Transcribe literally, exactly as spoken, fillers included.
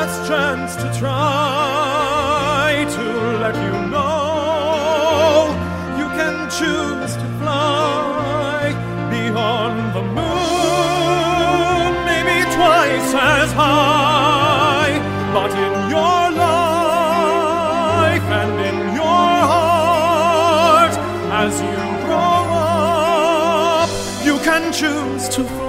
last chance to try to let you know you can choose to fly beyond the moon, maybe twice as high, but in your life and in your heart, as you grow up, you can choose to fly